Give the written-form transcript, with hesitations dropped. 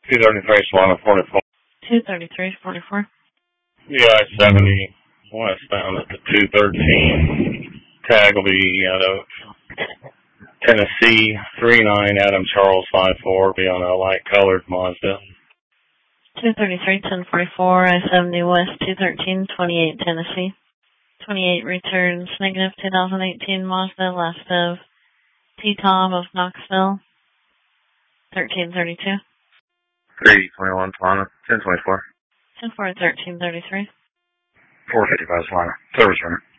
233 Solana 44. 233-44. Yeah, 70 westbound at the 213. Tag will be out of Tennessee 39 Adam Charles 54. Be on a light colored Mazda. 233-1044, I-70 West 213, 28 Tennessee. 28 returns negative 2018 Mazda, last of T-Tom of Knoxville. 1332. 321 Solana 1024. 10-4, 1333. 455 Solana. Service runner.